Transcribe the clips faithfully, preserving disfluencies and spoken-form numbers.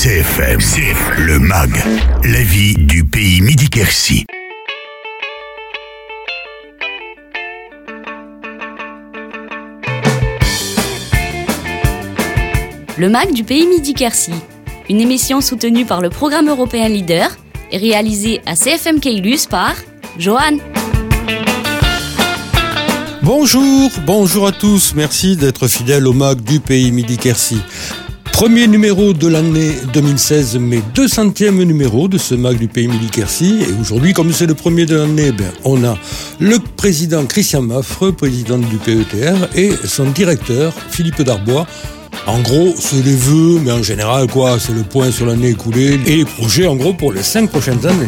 C F M, C F M, le M A G, la vie du pays Midi-Quercy. Le M A G du pays Midi-Quercy, une émission soutenue par le programme européen Leader et réalisée à C F M Caylus par Johan. Bonjour, bonjour à tous, merci d'être fidèles au M A G du pays Midi-Quercy. Premier numéro de l'année deux mille seize, mais deux centième numéro de ce M A G du pays Midi-Quercy. Et aujourd'hui, comme c'est le premier de l'année, ben, on a le président Christian Maffre, président du P E T R, et son directeur, Philippe Darbois. En gros, c'est les vœux, mais en général, quoi, c'est le point sur l'année écoulée et les projets, en gros, pour les cinq prochaines années.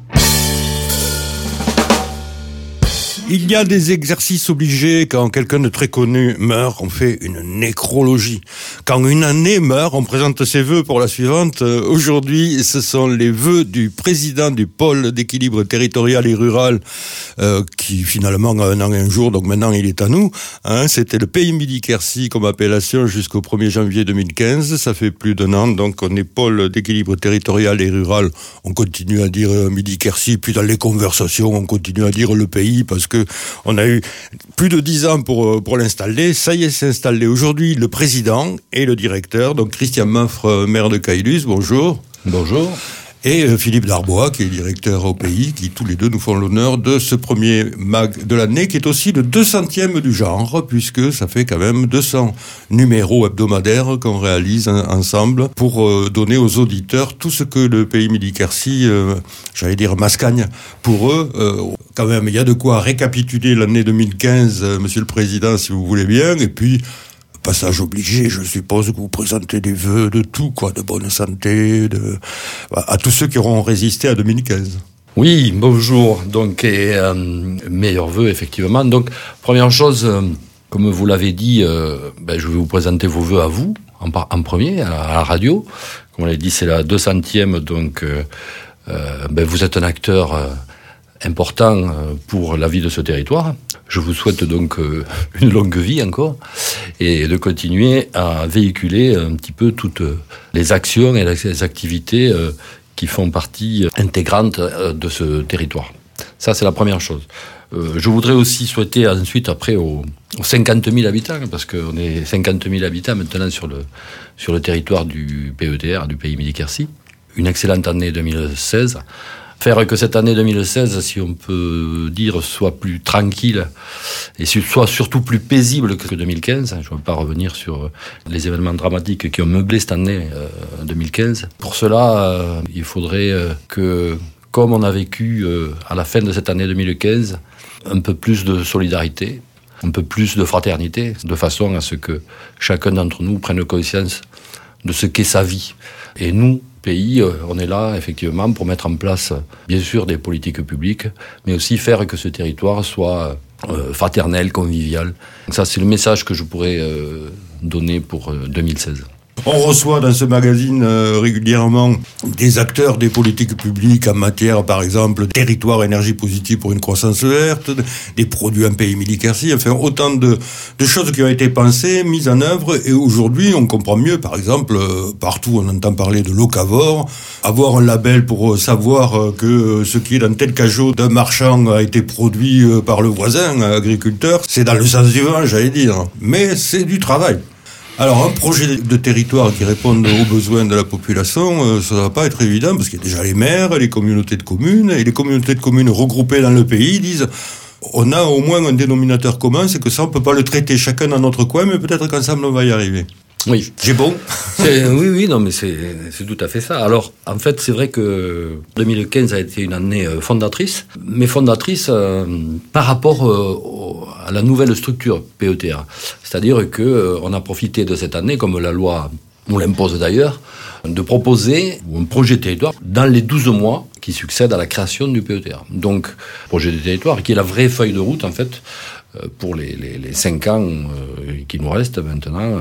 Il y a des exercices obligés. Quand quelqu'un de très connu meurt, on fait une nécrologie. Quand une année meurt, on présente ses vœux pour la suivante. Aujourd'hui, ce sont les vœux du président du pôle d'équilibre territorial et rural, euh, qui finalement a un an et un jour, donc maintenant il est à nous. Hein, c'était le pays Midi-Quercy comme appellation jusqu'au premier janvier deux mille quinze. Ça fait plus d'un an, donc on est pôle d'équilibre territorial et rural. On continue à dire Midi-Quercy, puis dans les conversations, on continue à dire le pays, parce que on a eu plus de dix ans pour, pour l'installer. Ça y est, c'est installé. Aujourd'hui, le président et le directeur, donc Christian Maffre, maire de Caylus, bonjour. Bonjour. Et Philippe Darbois, qui est directeur au pays, qui tous les deux nous font l'honneur de ce premier M A G de l'année, qui est aussi le deux centième du genre, puisque ça fait quand même deux cents numéros hebdomadaires qu'on réalise ensemble pour euh, donner aux auditeurs tout ce que le pays Midi-Quercy, euh, j'allais dire mascagne, pour eux. Euh, quand même, il y a de quoi récapituler l'année deux mille quinze, euh, Monsieur le Président, si vous voulez bien, et puis... Passage obligé, je suppose que vous présentez des vœux de tout, quoi, de bonne santé, de... à tous ceux qui auront résisté à deux mille quinze. Oui, bonjour. Donc, et, euh, meilleurs vœux, effectivement. Donc, première chose, euh, comme vous l'avez dit, euh, ben, je vais vous présenter vos vœux à vous, en, en premier, à, à la radio. Comme on l'a dit, c'est la deux centième, donc euh, euh, ben, vous êtes un acteur euh, important euh, pour la vie de ce territoire. Je vous souhaite donc euh, une longue vie encore et de continuer à véhiculer un petit peu toutes les actions et les activités euh, qui font partie intégrante euh, de ce territoire. Ça, c'est la première chose. Euh, je voudrais aussi souhaiter ensuite, après, aux, aux cinquante mille habitants, parce qu'on est cinquante mille habitants maintenant sur le, sur le territoire du P E T R, du pays Midi-Quercy, une excellente année deux mille seize. Faire que cette année deux mille seize, si on peut dire, soit plus tranquille et soit surtout plus paisible que deux mille quinze. Je ne veux pas revenir sur les événements dramatiques qui ont meublé cette année euh, deux mille quinze. Pour cela, euh, il faudrait euh, que, comme on a vécu euh, à la fin de cette année deux mille quinze, un peu plus de solidarité, un peu plus de fraternité, de façon à ce que chacun d'entre nous prenne conscience de ce qu'est sa vie. Et nous, pays, on est là effectivement pour mettre en place bien sûr des politiques publiques, mais aussi faire que ce territoire soit euh, fraternel, convivial. Donc ça, c'est le message que je pourrais euh, donner pour euh, deux mille seize. On reçoit dans ce magazine euh, régulièrement des acteurs des politiques publiques en matière, par exemple, territoire énergie positive pour une croissance verte, des produits un pays Midi-Quercy, enfin autant de, de choses qui ont été pensées, mises en œuvre, et aujourd'hui on comprend mieux, par exemple, euh, partout on entend parler de locavore, avoir un label pour euh, savoir euh, que ce qui est dans tel cajot d'un marchand a été produit euh, par le voisin euh, agriculteur, c'est dans le sens du vent, j'allais dire, mais c'est du travail. Alors, un projet de territoire qui réponde aux besoins de la population, euh, ça ne va pas être évident, parce qu'il y a déjà les maires, les communautés de communes, et les communautés de communes regroupées dans le pays disent, on a au moins un dénominateur commun, c'est que ça, on ne peut pas le traiter chacun dans notre coin, mais peut-être qu'ensemble, on va y arriver. Oui. J'ai bon c'est, Oui, oui, non, mais c'est, c'est tout à fait ça. Alors, en fait, c'est vrai que deux mille quinze a été une année fondatrice, mais fondatrice euh, par rapport euh, au, à la nouvelle structure P E T R. C'est-à-dire qu'on euh, a profité de cette année, comme la loi nous l'impose d'ailleurs, de proposer un projet de territoire dans les douze mois qui succèdent à la création du P E T R. Donc, projet de territoire qui est la vraie feuille de route, en fait, euh, pour les, les, les cinq ans euh, qui nous restent maintenant, euh,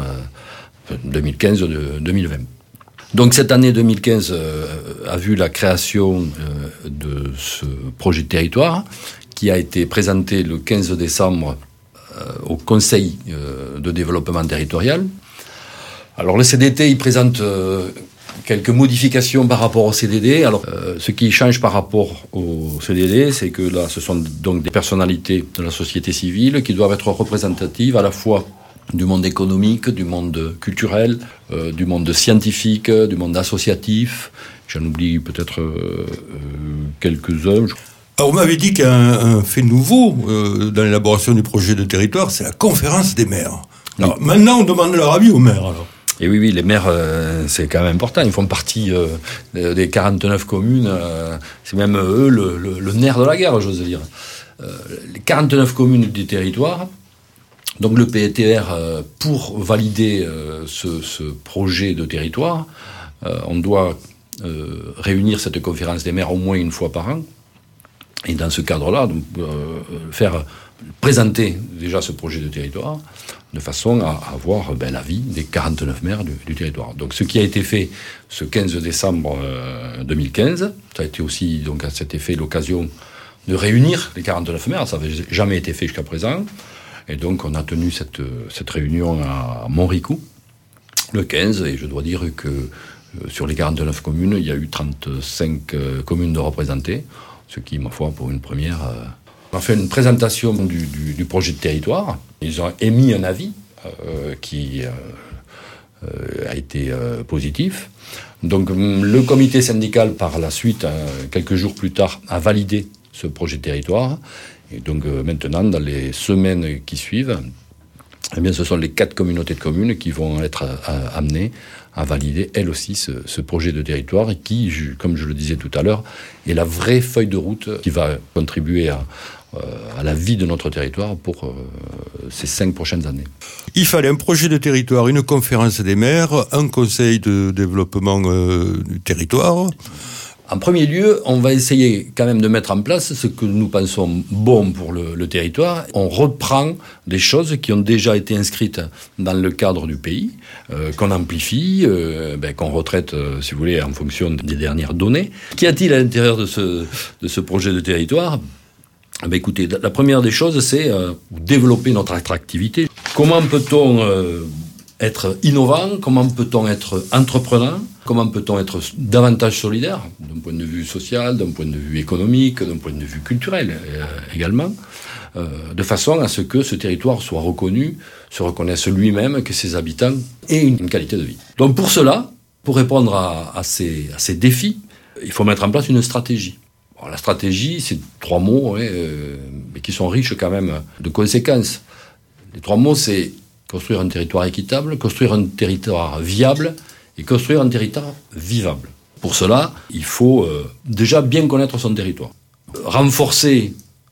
deux mille quinze deux mille vingt. Donc cette année deux mille quinze euh, a vu la création euh, de ce projet de territoire qui a été présenté le quinze décembre euh, au Conseil euh, de développement territorial. Alors le C D T, il présente euh, quelques modifications par rapport au C D D. Alors, euh, ce qui change par rapport au C D D, c'est que là, ce sont donc des personnalités de la société civile qui doivent être représentatives à la fois du monde économique, du monde culturel, euh, du monde scientifique, du monde associatif. J'en oublie peut-être euh, euh, quelques-uns. Alors, vous m'avez dit qu'un un fait nouveau euh, dans l'élaboration du projet de territoire, c'est la conférence des maires. Alors, oui. Maintenant, on demande leur avis aux maires, alors. Et oui, oui, les maires, euh, c'est quand même important. Ils font partie euh, des quarante-neuf communes. Euh, c'est même eux le, le, le nerf de la guerre, j'ose dire. Euh, les quarante-neuf communes du territoire. Donc le P T R, euh, pour valider euh, ce, ce projet de territoire, euh, on doit euh, réunir cette conférence des maires au moins une fois par an. Et dans ce cadre-là, donc, euh, faire présenter déjà ce projet de territoire de façon à avoir ben, l'avis des quarante-neuf maires du, du territoire. Donc ce qui a été fait ce quinze décembre euh, deux mille quinze, ça a été aussi donc à cet effet l'occasion de réunir les quarante-neuf maires, ça n'avait jamais été fait jusqu'à présent. Et donc on a tenu cette, cette réunion à Montricou le quinze, et je dois dire que euh, sur les quarante-neuf communes, il y a eu trente-cinq euh, communes de représentées, ce qui, ma foi, pour une première... Euh, on a fait une présentation du, du, du projet de territoire. Ils ont émis un avis euh, qui euh, euh, a été euh, positif. Donc le comité syndical, par la suite, euh, quelques jours plus tard, a validé ce projet de territoire. Et donc euh, maintenant, dans les semaines qui suivent, eh bien, ce sont les quatre communautés de communes qui vont être euh, amenées à valider, elles aussi, ce, ce projet de territoire et qui, je, comme je le disais tout à l'heure, est la vraie feuille de route qui va contribuer à, euh, à la vie de notre territoire pour euh, ces cinq prochaines années. Il fallait un projet de territoire, une conférence des maires, un conseil de développement euh, du territoire. En premier lieu, on va essayer quand même de mettre en place ce que nous pensons bon pour le, le territoire. On reprend des choses qui ont déjà été inscrites dans le cadre du pays, euh, qu'on amplifie, euh, ben, qu'on retraite, euh, si vous voulez, en fonction des dernières données. Qu'y a-t-il à l'intérieur de ce, de ce projet de territoire ? Ben, écoutez, la première des choses, c'est euh, développer notre attractivité. Comment peut-on euh, être innovant ? Comment peut-on être entreprenant ? Comment peut-on être davantage solidaire, d'un point de vue social, d'un point de vue économique, d'un point de vue culturel euh, également, euh, de façon à ce que ce territoire soit reconnu, se reconnaisse lui-même, que ses habitants aient une, une qualité de vie. Donc pour cela, pour répondre à, à, ces, à ces défis, il faut mettre en place une stratégie. Bon, la stratégie, c'est trois mots, hein, euh, mais qui sont riches quand même de conséquences. Les trois mots, c'est construire un territoire équitable, construire un territoire viable, et construire un territoire vivable. Pour cela, il faut euh, déjà bien connaître son territoire. Renforcer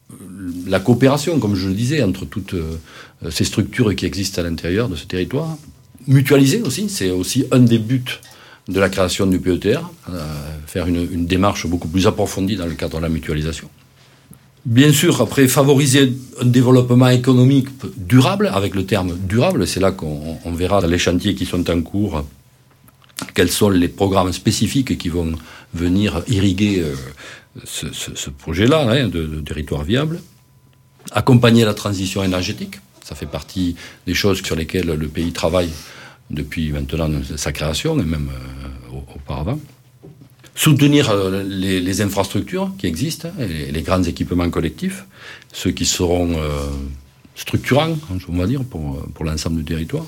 la coopération, comme je le disais, entre toutes euh, ces structures qui existent à l'intérieur de ce territoire. Mutualiser aussi, c'est aussi un des buts de la création du P E T R, euh, faire une, une démarche beaucoup plus approfondie dans le cadre de la mutualisation. Bien sûr, après, favoriser un développement économique durable, avec le terme durable, c'est là qu'on on verra dans les chantiers qui sont en cours, quels sont les programmes spécifiques qui vont venir irriguer euh, ce, ce, ce projet-là, hein, de, de territoire viable. Accompagner la transition énergétique, ça fait partie des choses sur lesquelles le pays travaille depuis maintenant sa création, et même euh, auparavant. Soutenir euh, les, les infrastructures qui existent, hein, les, les grands équipements collectifs, ceux qui seront euh, structurants, on va dire, pour, pour l'ensemble du territoire.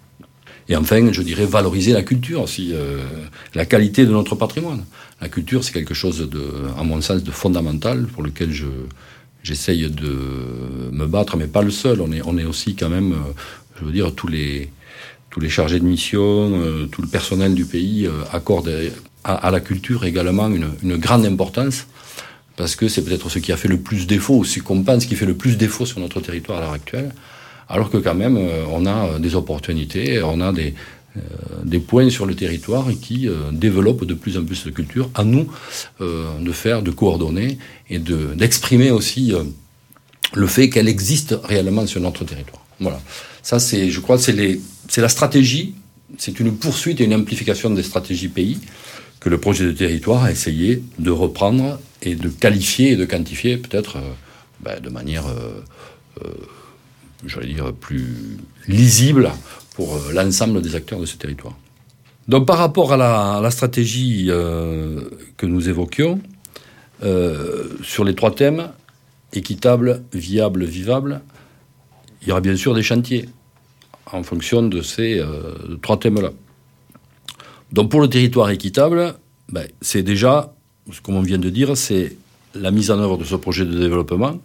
Et enfin, je dirais valoriser la culture aussi, euh, la qualité de notre patrimoine. La culture, c'est quelque chose de, à mon sens, de fondamental pour lequel je, j'essaye de me battre, mais pas le seul. On est, on est aussi quand même, euh, je veux dire, tous les, tous les chargés de mission, euh, tout le personnel du pays euh, accorde à, à la culture également une, une grande importance, parce que c'est peut-être ce qui a fait le plus défaut, ou ce qu'on pense qui fait le plus défaut sur notre territoire à l'heure actuelle. Alors que quand même, euh, on a des opportunités, on a des, euh, des points sur le territoire qui euh, développent de plus en plus de culture. À nous euh, de faire, de coordonner et de, d'exprimer aussi euh, le fait qu'elle existe réellement sur notre territoire. Voilà. Ça, c'est, je crois, c'est, les, c'est la stratégie, c'est une poursuite et une amplification des stratégies pays que le projet de territoire a essayé de reprendre et de qualifier et de quantifier peut-être euh, ben, de manière... Euh, euh, j'allais dire, plus lisible pour l'ensemble des acteurs de ce territoire. Donc par rapport à la, à la stratégie euh, que nous évoquions, euh, sur les trois thèmes, équitable, viable, vivable, il y aura bien sûr des chantiers en fonction de ces euh, trois thèmes-là. Donc pour le territoire équitable, ben, c'est déjà, comme on vient de dire, c'est la mise en œuvre de ce projet de développement.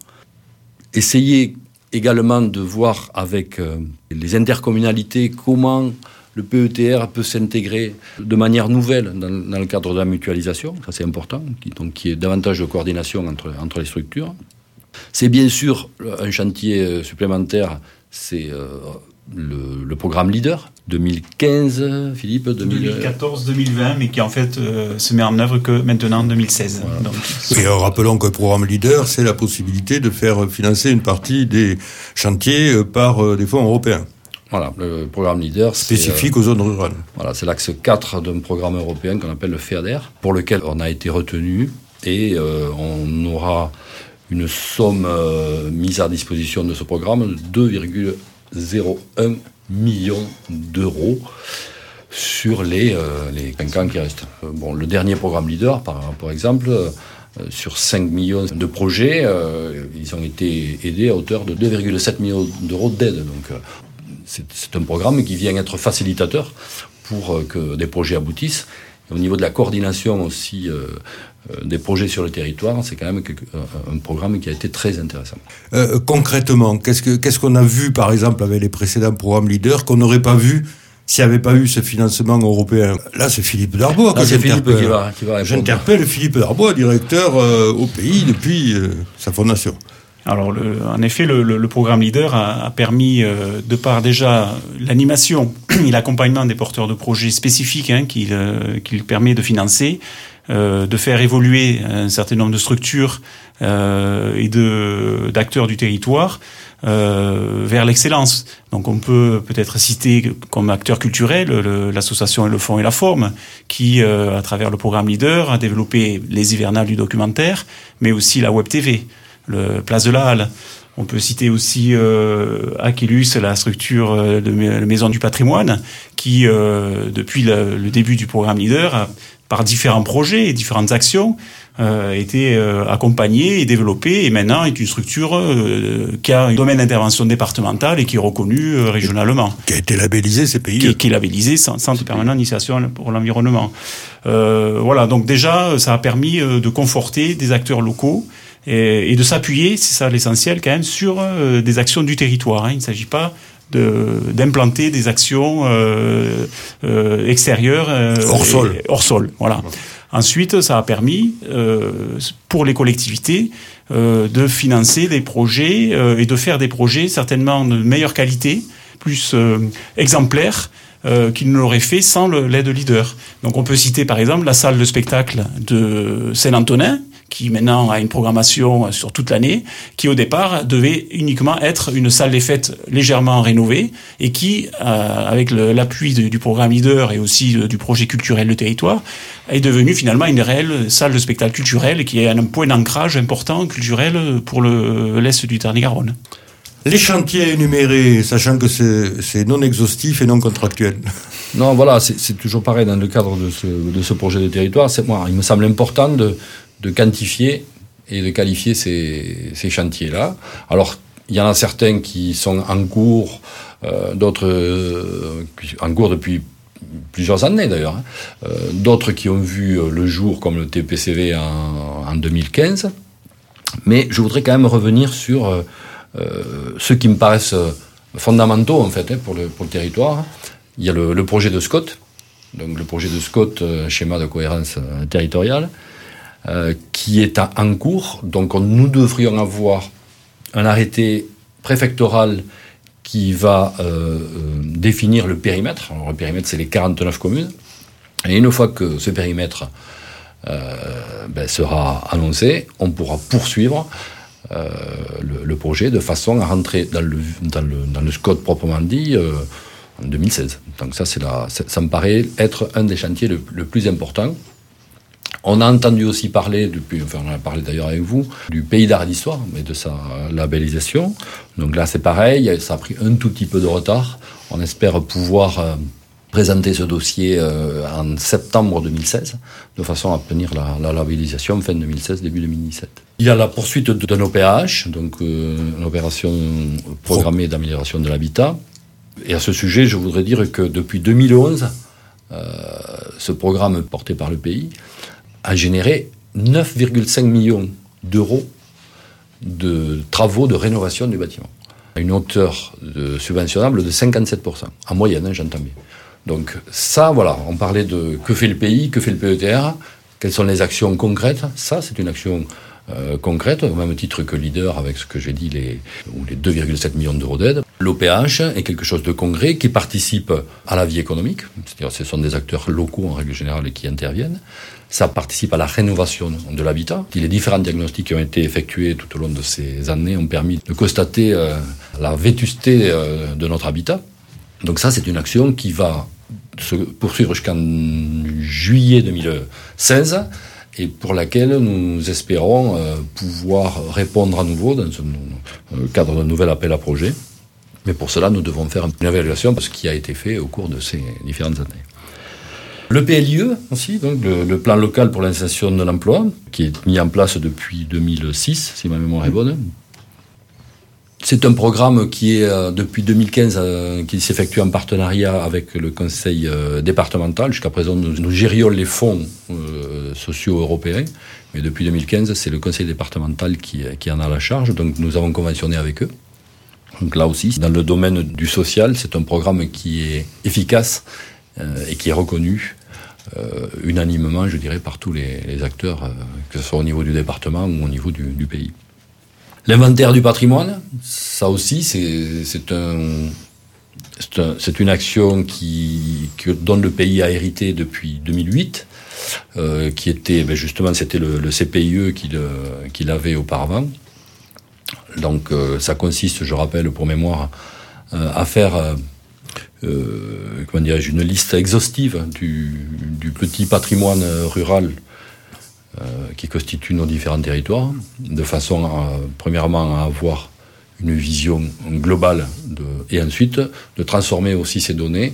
Essayer également de voir avec euh, les intercommunalités comment le P E T R peut s'intégrer de manière nouvelle dans, dans le cadre de la mutualisation. Ça, c'est important, qui, donc qu'il y ait davantage de coordination entre, entre les structures. C'est bien sûr un chantier supplémentaire, c'est euh, le, le programme Leader, deux mille quinze, Philippe deux mille... deux mille quatorze deux mille vingt, mais qui en fait euh, se met en œuvre que maintenant en deux mille seize. Voilà. Donc, et euh, rappelons que le programme Leader, c'est la possibilité de faire financer une partie des chantiers euh, par euh, des fonds européens. Voilà, le programme Leader, c'est... Spécifique euh, aux zones rurales. Voilà, c'est l'axe quatre d'un programme européen qu'on appelle le FEADER, pour lequel on a été retenu, et euh, on aura une somme euh, mise à disposition de ce programme de deux virgule zéro un millions d'euros sur les, euh, les cinq ans qui restent. Euh, bon, le dernier programme Leader, par, par exemple, euh, sur cinq millions de projets, euh, ils ont été aidés à hauteur de deux virgule sept millions d'euros d'aide. Donc, euh, c'est, c'est un programme qui vient être facilitateur pour euh, que des projets aboutissent. Et au niveau de la coordination aussi euh, euh, des projets sur le territoire, c'est quand même quelque, euh, un programme qui a été très intéressant. Euh, concrètement, qu'est-ce, que, qu'est-ce qu'on a vu, par exemple, avec les précédents programmes Leader, qu'on n'aurait pas vu s'il n'y avait pas eu ce financement européen? Là, c'est Philippe Darbois que Là, c'est j'interpelle. Philippe qui va, qui va répondre. J'interpelle Philippe Darbois, directeur euh, au pays depuis euh, sa fondation. Alors, le, en effet, le, le, le programme Leader a, a permis, euh, de par déjà l'animation et l'accompagnement des porteurs de projets spécifiques hein, qu'il, euh, qu'il permet de financer, euh, de faire évoluer un certain nombre de structures euh, et de, d'acteurs du territoire euh, vers l'excellence. Donc, on peut peut-être citer comme acteur culturel le, l'association Et le fond et la forme, qui, euh, à travers le programme Leader, a développé les hivernales du documentaire, mais aussi la Web T V. Le Place de la Halle. On peut citer aussi euh, Aquilus, la structure de la Maison du Patrimoine, qui, euh, depuis le, le début du programme Leader, a, par différents projets et différentes actions, euh, a été euh, accompagnée et développée, et maintenant est une structure euh, qui a un domaine d'intervention départemental et qui est reconnue euh, régionalement. Qui a été labellisé C P I E. Qui, qui est labellisé Centre permanent d'initiation pour l'environnement. Euh, voilà, donc déjà, ça a permis euh, de conforter des acteurs locaux et de s'appuyer, c'est ça l'essentiel quand même, sur euh, des actions du territoire. Hein. Il ne s'agit pas de, d'implanter des actions euh, euh, extérieures euh, hors sol. Et, hors sol, voilà. Ouais. Ensuite, ça a permis euh, pour les collectivités euh, de financer des projets euh, et de faire des projets certainement de meilleure qualité, plus euh, exemplaires. Euh, qu'ils ne l'auraient fait sans le, l'aide Leader. Donc on peut citer par exemple la salle de spectacle de Saint-Antonin, qui maintenant a une programmation sur toute l'année, qui au départ devait uniquement être une salle des fêtes légèrement rénovée, et qui, euh, avec le, l'appui de, du programme Leader et aussi de, du projet culturel de territoire, est devenue finalement une réelle salle de spectacle culturel, qui est un point d'ancrage important culturel pour le, l'Est du Tarn-et-Garonne. Les chantiers énumérés, sachant que c'est, c'est non exhaustif et non contractuel. Non, voilà, c'est, c'est toujours pareil dans le cadre de ce, de ce projet de territoire. C'est, moi, il me semble important de, de quantifier et de qualifier ces, ces chantiers-là. Alors, il y en a certains qui sont en cours, euh, d'autres euh, en cours depuis plusieurs années d'ailleurs, hein. euh, d'autres qui ont vu le jour, comme le T P C V en, en deux mille quinze. Mais je voudrais quand même revenir sur euh, Euh, ceux qui me paraissent fondamentaux en fait hein, pour, le, pour le territoire. Il y a le, le projet de Scott, donc le projet de Scott, euh, schéma de cohérence euh, territoriale, euh, qui est en, en cours. Donc on, nous devrions avoir un arrêté préfectoral qui va euh, euh, définir le périmètre. Alors, le périmètre, c'est les quarante-neuf communes. Et une fois que ce périmètre euh, ben, sera annoncé, on pourra poursuivre Euh, le, le projet de façon à rentrer dans le, dans le, dans le Scott proprement dit euh, en deux mille seize. Donc ça, c'est la, c'est, ça me paraît être un des chantiers le, le plus important. On a entendu aussi parler, depuis, enfin on a parlé d'ailleurs avec vous, du Pays d'Art et d'Histoire, mais de sa labellisation. Donc là, c'est pareil, ça a pris un tout petit peu de retard. On espère pouvoir euh, présenté ce dossier euh, en septembre deux mille seize, de façon à obtenir la, la labellisation fin deux mille seize, début deux mille dix-sept. Il y a la poursuite d'un O P H, donc euh, une opération programmée d'amélioration de l'habitat. Et à ce sujet, je voudrais dire que depuis deux mille onze, euh, ce programme porté par le pays a généré neuf virgule cinq millions d'euros de travaux de rénovation du bâtiment, à une hauteur de subventionnable de cinquante-sept pour cent, en moyenne, hein, j'entends bien. Donc ça, voilà, on parlait de que fait le pays, que fait le P E T R, quelles sont les actions concrètes. Ça, c'est une action euh, concrète, au même titre que Leader, avec ce que j'ai dit, les, les deux virgule sept millions d'euros d'aide. L'O P H est quelque chose de concret qui participe à la vie économique, c'est-à-dire ce sont des acteurs locaux en règle générale qui interviennent. Ça participe à la rénovation de l'habitat. Les différents diagnostics qui ont été effectués tout au long de ces années ont permis de constater euh, la vétusté euh, de notre habitat. Donc ça, c'est une action qui va se poursuivre jusqu'en juillet deux mille seize et pour laquelle nous espérons euh, pouvoir répondre à nouveau dans le cadre d'un nouvel appel à projet. Mais pour cela, nous devons faire une évaluation de ce qui a été fait au cours de ces différentes années. Le P L I E aussi, donc le, le plan local pour l'insertion de l'emploi, qui est mis en place depuis deux mille six, si ma mémoire est bonne. C'est un programme qui est euh, depuis deux mille quinze, euh, qui s'effectue en partenariat avec le conseil euh, départemental. Jusqu'à présent, nous, nous gérions les fonds euh, sociaux européens, mais depuis deux mille quinze, c'est le conseil départemental qui, qui en a la charge. Donc nous avons conventionné avec eux. Donc là aussi, dans le domaine du social, c'est un programme qui est efficace euh, et qui est reconnu euh, unanimement, je dirais, par tous les, les acteurs, euh, que ce soit au niveau du département ou au niveau du, du pays. L'inventaire du patrimoine, ça aussi, c'est, c'est, un, c'est, un, c'est une action qui, que, dont le pays a hérité depuis deux mille huit, euh, qui était, ben justement, c'était le, le C P I E qu'il, qu'il avait auparavant. Donc, euh, ça consiste, je rappelle pour mémoire, euh, à faire, euh, euh, comment dirais-je, une liste exhaustive du, du petit patrimoine rural Euh, qui constituent nos différents territoires, de façon, à, premièrement, à avoir une vision globale, de, et ensuite de transformer aussi ces données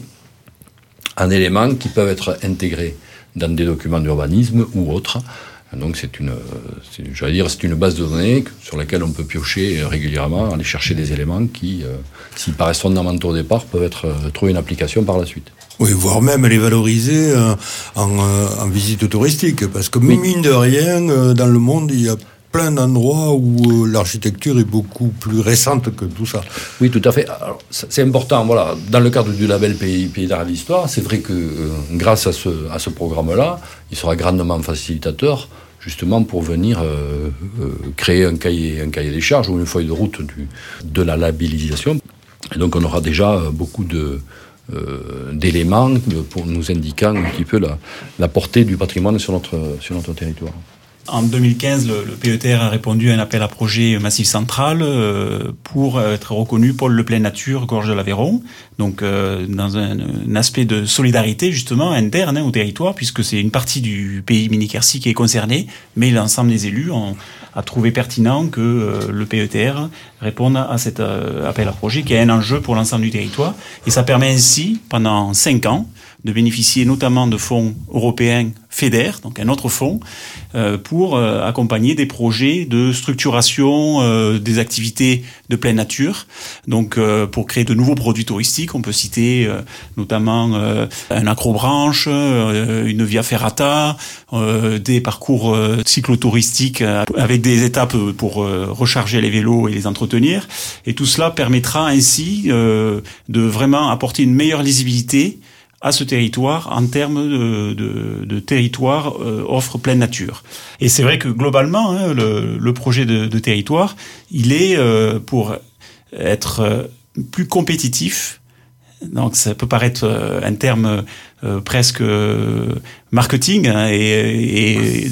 en éléments qui peuvent être intégrés dans des documents d'urbanisme ou autres. Donc c'est une, c'est, j'allais dire, c'est une base de données sur laquelle on peut piocher régulièrement, aller chercher des éléments qui, euh, s'ils paraissent fondamentaux au départ, peuvent être euh, trouver une application par la suite. Oui, voire même les valoriser euh, en, euh, en visite touristique, parce que oui. Mine de rien, euh, dans le monde, il y a plein d'endroits où euh, l'architecture est beaucoup plus récente que tout ça. Oui, tout à fait. Alors, c'est important, voilà, dans le cadre du label Pays, Pays d'art et d'histoire, c'est vrai que euh, grâce à ce, à ce programme-là, il sera grandement facilitateur, justement pour venir euh, euh, créer un cahier, un cahier des charges ou une feuille de route du, de la labellisation. Et donc on aura déjà beaucoup de, euh, d'éléments pour nous indiquant un petit peu la, la portée du patrimoine sur notre, sur notre territoire. En deux mille quinze, le, le P E T R a répondu à un appel à projet Massif Central euh, pour être reconnu pôle de pleine nature Gorge de l'Aveyron. Donc, euh, dans un, un aspect de solidarité justement interne hein, au territoire, puisque c'est une partie du pays Midi-Quercy qui est concernée, mais l'ensemble des élus ont a trouvé pertinent que euh, le P E T R réponde à cet euh, appel à projet qui est un enjeu pour l'ensemble du territoire. Et ça permet ainsi, pendant cinq ans, de bénéficier notamment de fonds européens FEDER, donc un autre fonds, euh, pour euh, accompagner des projets de structuration euh, des activités de pleine nature. Donc, euh, pour créer de nouveaux produits touristiques, on peut citer euh, notamment euh, un accrobranche, euh, une via ferrata, euh, des parcours euh, cyclotouristiques euh, avec des étapes pour euh, recharger les vélos et les entretenir. Et tout cela permettra ainsi euh, de vraiment apporter une meilleure lisibilité à ce territoire en termes de, de, de territoire euh, offre pleine nature. Et c'est vrai que globalement, hein, le, le projet de, de territoire, il est euh, pour être euh, plus compétitif. Donc ça peut paraître euh, un terme euh, presque euh, marketing hein, et, et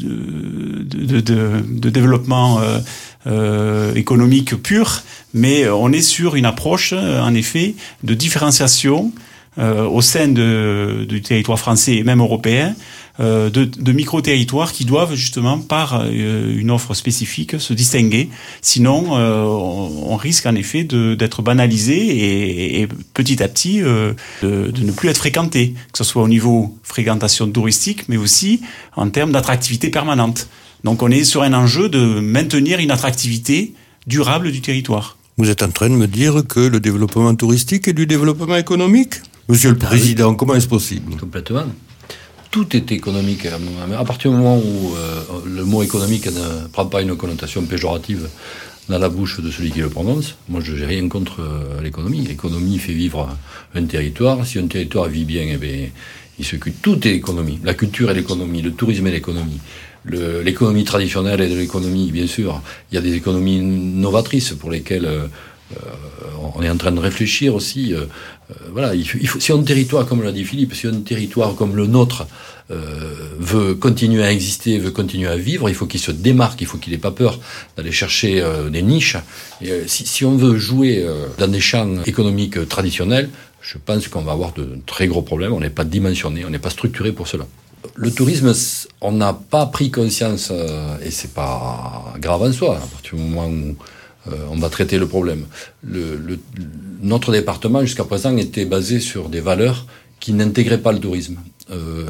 de, de, de, de développement euh, euh, économique pur, mais on est sur une approche en effet de différenciation Euh, au sein de, du territoire français et même européen, euh, de, de micro-territoires qui doivent justement par euh, une offre spécifique se distinguer. Sinon, euh, on, on risque en effet de, d'être banalisé et, et petit à petit euh, de, de ne plus être fréquenté, que ce soit au niveau fréquentation touristique, mais aussi en termes d'attractivité permanente. Donc on est sur un enjeu de maintenir une attractivité durable du territoire. Vous êtes en train de me dire que le développement touristique est du développement économique ? Monsieur le ah Président, oui. Comment est-ce possible ? Complètement. Tout est économique. À partir du moment où euh, le mot économique ne prend pas une connotation péjorative dans la bouche de celui qui le prononce, moi je n'ai rien contre euh, l'économie. L'économie fait vivre un territoire. Si un territoire vit bien, eh bien il se cultive. Tout est économie. La culture est l'économie, le tourisme est l'économie. Le, l'économie traditionnelle est de l'économie, bien sûr. Il y a des économies novatrices pour lesquelles euh, on est en train de réfléchir aussi. Euh, euh, voilà, il faut, il faut, si un territoire, comme l'a dit Philippe, si un territoire comme le nôtre euh, veut continuer à exister, veut continuer à vivre, il faut qu'il se démarque, il faut qu'il n'ait pas peur d'aller chercher euh, des niches. Et, euh, si, si on veut jouer euh, dans des champs économiques traditionnels, je pense qu'on va avoir de très gros problèmes. On n'est pas dimensionné, on n'est pas structuré pour cela. Le tourisme, on n'a pas pris conscience, euh, et c'est pas grave en soi, à partir du moment où euh, on va traiter le problème. Le, le, notre département, jusqu'à présent, était basé sur des valeurs qui n'intégraient pas le tourisme, euh,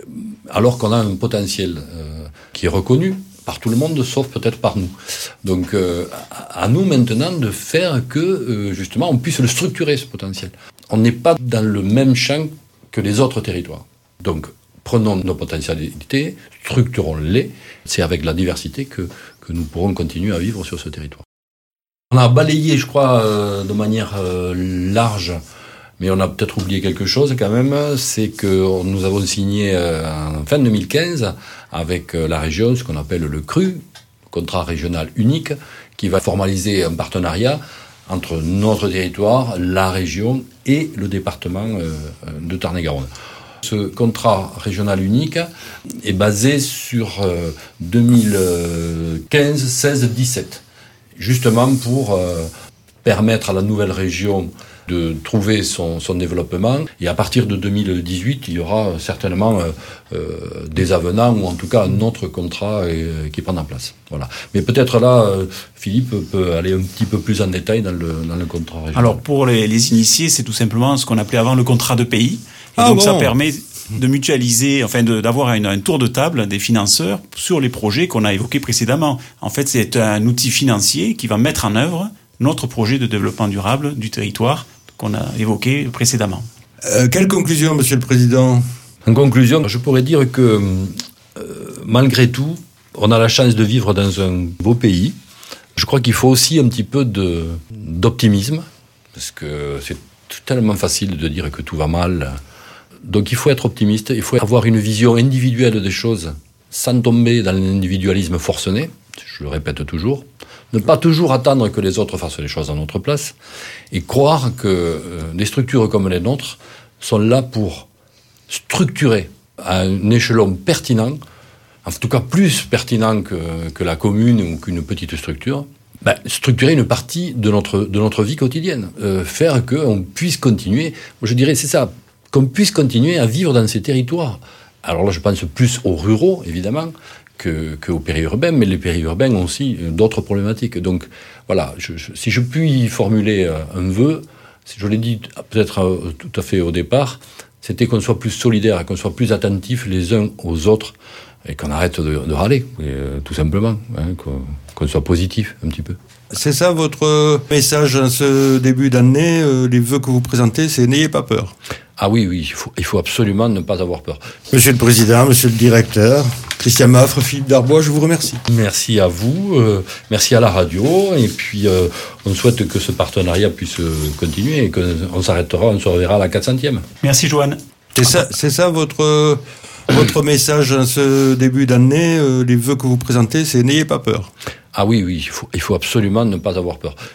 alors qu'on a un potentiel euh, qui est reconnu par tout le monde, sauf peut-être par nous. Donc, euh, à nous maintenant de faire que, euh, justement, on puisse le structurer, ce potentiel. On n'est pas dans le même champ que les autres territoires. Donc, prenons nos potentialités, structurons-les. C'est avec la diversité que, que nous pourrons continuer à vivre sur ce territoire. On a balayé, je crois, euh, de manière euh, large, mais on a peut-être oublié quelque chose quand même, c'est que nous avons signé euh, en fin deux mille quinze avec euh, la région ce qu'on appelle le C R U, contrat régional unique, qui va formaliser un partenariat entre notre territoire, la région et le département euh, de Tarn-et-Garonne. Ce contrat régional unique est basé sur euh, deux mille quinze, seize, dix-sept, justement pour euh, permettre à la nouvelle région de trouver son, son développement. Et à partir de deux mille dix-huit, il y aura certainement euh, euh, des avenants, ou en tout cas un autre contrat euh, qui prend en place. Voilà. Mais peut-être là, euh, Philippe peut aller un petit peu plus en détail dans le, dans le contrat régional. Alors pour les, les initiés, c'est tout simplement ce qu'on appelait avant le contrat de pays. Et ah donc bon. Ça permet de mutualiser, enfin de, d'avoir une, un tour de table des financeurs sur les projets qu'on a évoqués précédemment. En fait, c'est un outil financier qui va mettre en œuvre notre projet de développement durable du territoire qu'on a évoqué précédemment. Euh, quelle conclusion, Monsieur le Président ? En conclusion, je pourrais dire que euh, malgré tout, on a la chance de vivre dans un beau pays. Je crois qu'il faut aussi un petit peu de, d'optimisme, parce que c'est tellement facile de dire que tout va mal. Donc il faut être optimiste, il faut avoir une vision individuelle des choses sans tomber dans l'individualisme forcené, je le répète toujours, ne pas toujours attendre que les autres fassent les choses à notre place, et croire que euh, des structures comme les nôtres sont là pour structurer à un échelon pertinent, en tout cas plus pertinent que, que la commune ou qu'une petite structure, ben, structurer une partie de notre, de notre vie quotidienne, euh, faire qu'on puisse continuer, moi je dirais c'est ça, qu'on puisse continuer à vivre dans ces territoires. Alors là, je pense plus aux ruraux, évidemment, que, qu'aux périurbains, mais les périurbains ont aussi d'autres problématiques. Donc, voilà, je, je, si je puis formuler un vœu, je l'ai dit peut-être tout à fait au départ, c'était qu'on soit plus solidaires, qu'on soit plus attentifs les uns aux autres, et qu'on arrête de, de râler, et, tout simplement, hein, qu'on, qu'on soit positif un petit peu. C'est ça votre message en ce début d'année, euh, les vœux que vous présentez, c'est n'ayez pas peur. Ah oui, oui, il faut, il faut absolument ne pas avoir peur. Monsieur le Président, Monsieur le Directeur, Christian Maffre, Philippe Darbois, je vous remercie. Merci à vous, euh, merci à la radio, et puis euh, on souhaite que ce partenariat puisse continuer, et qu'on s'arrêtera, on se reverra à la quatre centième. Merci Joanne. C'est ça, c'est ça votre, votre message en ce début d'année, euh, les vœux que vous présentez, c'est n'ayez pas peur. Ah oui, oui, il faut, il faut absolument ne pas avoir peur.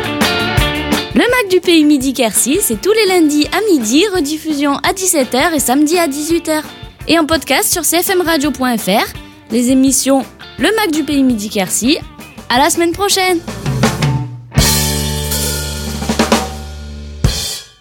Le Mac du Pays Midi-Quercy, c'est tous les lundis à midi, rediffusion à dix-sept heures et samedi à dix-huit heures. Et en podcast sur c f m radio point f r, les émissions Le Mac du Pays Midi-Quercy. À la semaine prochaine!